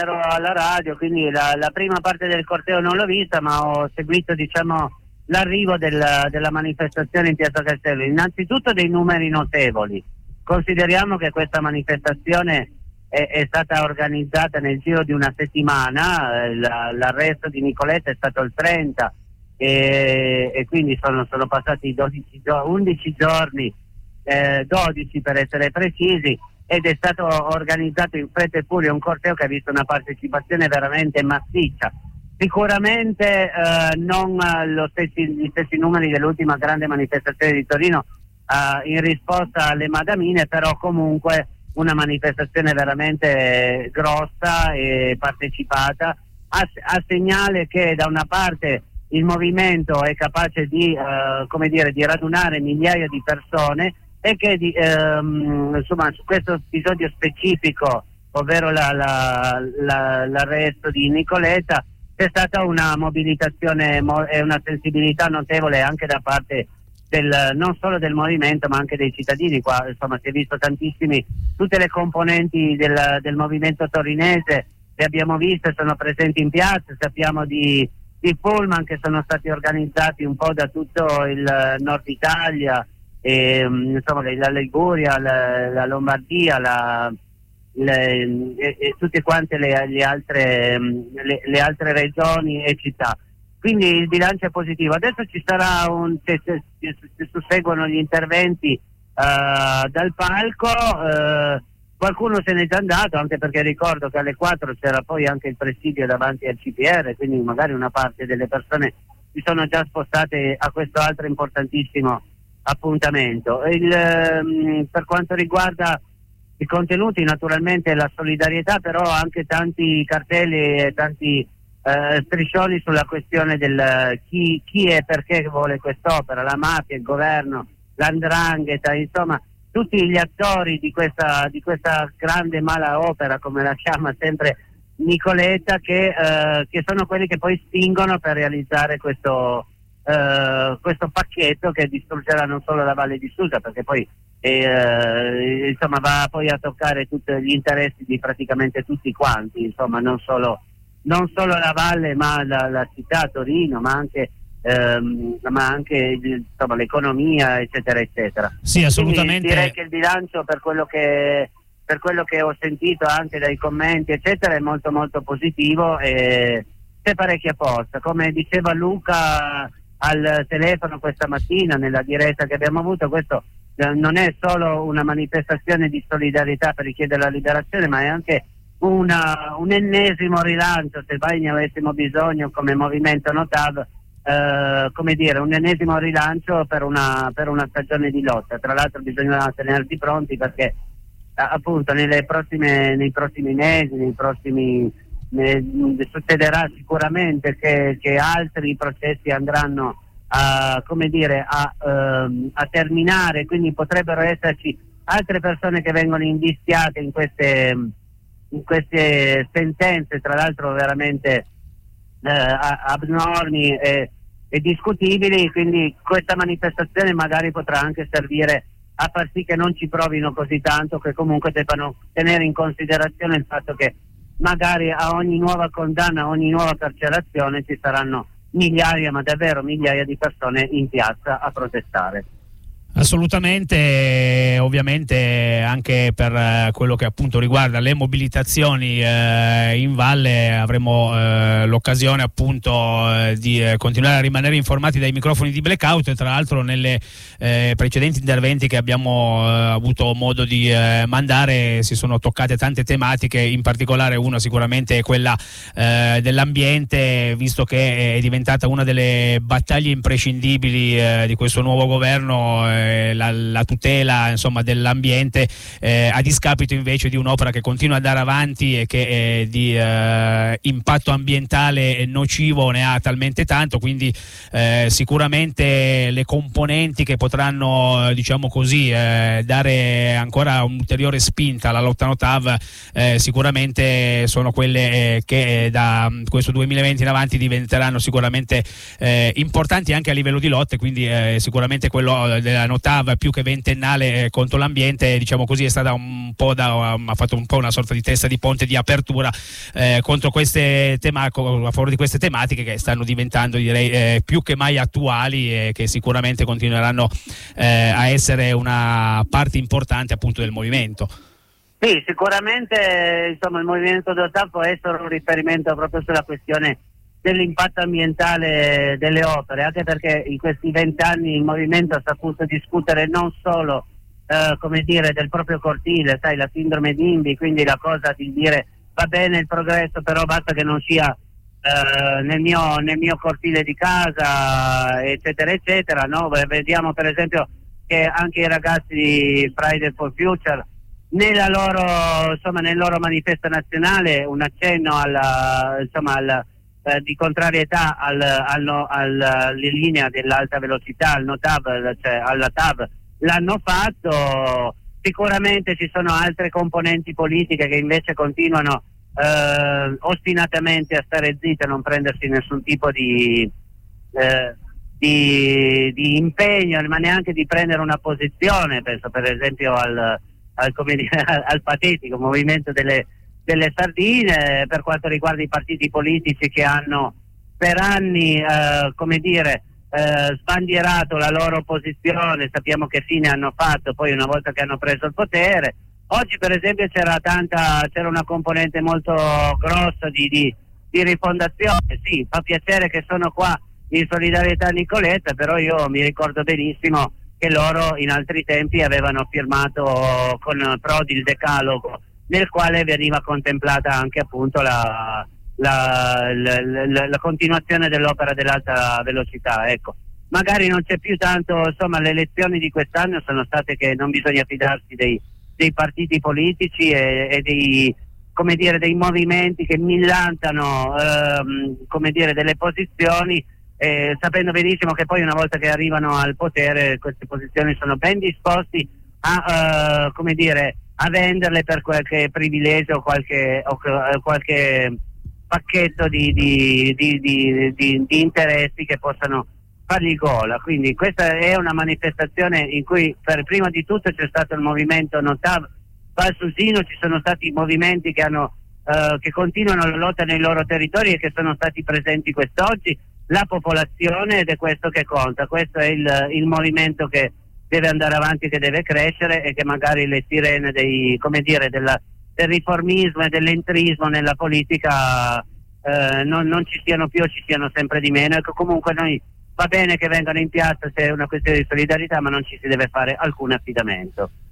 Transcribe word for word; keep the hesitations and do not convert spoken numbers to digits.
ero alla radio, quindi la, la prima parte del corteo non l'ho vista, ma ho seguito, diciamo, l'arrivo del, della manifestazione in Piazza Castello. Innanzitutto dei numeri notevoli. Consideriamo che questa manifestazione è, è stata organizzata nel giro di una settimana, eh, la, l'arresto di Nicoletta è stato il trenta e, e quindi sono, sono passati dodici, undici giorni, eh, dodici per essere precisi, ed è stato organizzato in fretta e furia un corteo che ha visto una partecipazione veramente massiccia. Sicuramente eh, non lo stessi, gli stessi numeri dell'ultima grande manifestazione di Torino eh, in risposta alle Madamine, però comunque una manifestazione veramente grossa e partecipata, a, a segnale che da una parte il movimento è capace di, eh, come dire, di radunare migliaia di persone, e che di, ehm, insomma, su questo episodio specifico, ovvero la, la, la, l'arresto di Nicoletta, c'è stata una mobilitazione mo- e una sensibilità notevole anche da parte del, non solo del movimento ma anche dei cittadini. Qua insomma si è visto tantissimi, tutte le componenti del, del movimento torinese le abbiamo viste, sono presenti in piazza. Sappiamo di, di pullman che sono stati organizzati un po' da tutto il nord Italia, e, insomma la Liguria, la, la Lombardia, la, le, e, e tutte quante le, le, altre, le, le altre regioni e città. Quindi il bilancio è positivo. Adesso ci sarà un, se, se, se, se susseguono gli interventi uh, dal palco. Uh, qualcuno se n'è già andato, anche perché ricordo che alle quattro c'era poi anche il presidio davanti al C P R, quindi magari una parte delle persone si sono già spostate a questo altro importantissimo appuntamento. Il, um, per quanto riguarda i contenuti, naturalmente la solidarietà, però anche tanti cartelli e tanti eh, striscioni sulla questione del chi, chi e perché vuole quest'opera, la mafia, il governo, l'andrangheta, insomma tutti gli attori di questa, di questa grande mala opera, come la chiama sempre Nicoletta, che, eh, che sono quelli che poi spingono per realizzare questo Uh, questo pacchetto che distruggerà non solo la Valle di Susa, perché poi eh, insomma va poi a toccare tutti gli interessi di praticamente tutti quanti, insomma non solo, non solo la Valle ma la, la città Torino, ma anche ehm, ma anche insomma l'economia, eccetera eccetera. Sì, assolutamente. Quindi direi che il bilancio, per quello che per quello che ho sentito anche dai commenti eccetera, è molto molto positivo e c'è parecchia posta. Come diceva Luca al telefono questa mattina nella diretta che abbiamo avuto, questo eh, non è solo una manifestazione di solidarietà per richiedere la liberazione, ma è anche una, un ennesimo rilancio, se mai ne avessimo bisogno come movimento Notav, eh, come dire, un ennesimo rilancio per una, per una stagione di lotta. Tra l'altro bisogna tenersi pronti perché eh, appunto nelle prossime, nei prossimi mesi, nei prossimi Eh, succederà sicuramente che, che altri processi andranno a, come dire, a, ehm, a terminare, quindi potrebbero esserci altre persone che vengono indiziate in queste, in queste sentenze, tra l'altro veramente eh, abnormi e, e discutibili, quindi questa manifestazione magari potrà anche servire a far sì che non ci provino così tanto, che comunque debbano tenere in considerazione il fatto che magari a ogni nuova condanna, a ogni nuova carcerazione ci saranno migliaia, ma davvero migliaia di persone in piazza a protestare. Assolutamente, ovviamente anche per eh, quello che appunto riguarda le mobilitazioni eh, in valle avremo eh, l'occasione appunto eh, di eh, continuare a rimanere informati dai microfoni di Blackout, e tra l'altro nelle eh, precedenti interventi che abbiamo eh, avuto modo di eh, mandare si sono toccate tante tematiche, in particolare una sicuramente è quella eh, dell'ambiente, visto che è diventata una delle battaglie imprescindibili eh, di questo nuovo governo, eh, La, la tutela insomma dell'ambiente eh, a discapito invece di un'opera che continua a andare avanti e che eh, di eh, impatto ambientale nocivo ne ha talmente tanto, quindi eh, sicuramente le componenti che potranno eh, diciamo così eh, dare ancora un'ulteriore spinta alla lotta Notav eh, sicuramente sono quelle eh, che eh, da questo duemilaventi in avanti diventeranno sicuramente eh, importanti anche a livello di lotte, quindi eh, sicuramente quello della no TAV più che ventennale contro l'ambiente, diciamo così, è stata un po' da, ha fatto un po' una sorta di testa di ponte di apertura eh, contro queste tema, a favore di queste tematiche che stanno diventando, direi, eh, più che mai attuali e che sicuramente continueranno eh, a essere una parte importante appunto del movimento. Sì, sicuramente insomma, il movimento No TAV può essere un riferimento proprio sulla questione dell'impatto ambientale delle opere, anche perché in questi vent'anni il movimento ha saputo discutere non solo eh, come dire, del proprio cortile, sai, la sindrome d'Indy, quindi la cosa di dire va bene il progresso, però basta che non sia eh, nel, mio, nel mio cortile di casa, eccetera, eccetera, no? Vediamo per esempio che anche i ragazzi di Friday for Future nella loro, insomma, nel loro manifesto nazionale un accenno alla, insomma, al, eh, di contrarietà al, al, al, alla linea dell'alta velocità, al no TAV, cioè alla TAV, l'hanno fatto. Sicuramente ci sono altre componenti politiche che invece continuano eh, ostinatamente a stare zitte, a non prendersi nessun tipo di, eh, di, di impegno, ma neanche di prendere una posizione. Penso per esempio al, al, come dire, al patetico movimento delle, delle sardine, per quanto riguarda i partiti politici che hanno per anni eh, come dire Eh, sbandierato la loro posizione. Sappiamo che fine hanno fatto poi una volta che hanno preso il potere. Oggi per esempio c'era tanta c'era una componente molto grossa di, di, di rifondazione. Sì, fa piacere che sono qua in solidarietà a Nicoletta, però io mi ricordo benissimo che loro in altri tempi avevano firmato con Prodi il decalogo, nel quale veniva contemplata anche appunto la La, la, la, la continuazione dell'opera dell'alta velocità. Ecco, magari non c'è più tanto, insomma, le elezioni di quest'anno sono state che non bisogna fidarsi dei, dei partiti politici e, e dei, come dire, dei movimenti che millantano ehm, come dire, delle posizioni, eh, sapendo benissimo che poi una volta che arrivano al potere queste posizioni sono ben disposti a eh, come dire, a venderle per qualche privilegio o qualche, o qualche pacchetto di, di, di, di, di, di interessi che possano fargli gola. Quindi questa è una manifestazione in cui per prima di tutto c'è stato il movimento No TAV Valsusino, ci sono stati movimenti che, hanno, eh, che continuano la lotta nei loro territori e che sono stati presenti quest'oggi, la popolazione, ed è questo che conta. Questo è il, il movimento che deve andare avanti, che deve crescere, e che magari le sirene dei, come dire, della del riformismo e dell'entrismo nella politica eh, non, non ci siano più, ci siano sempre di meno. Ecco, comunque noi va bene che vengano in piazza se è una questione di solidarietà, ma non ci si deve fare alcun affidamento.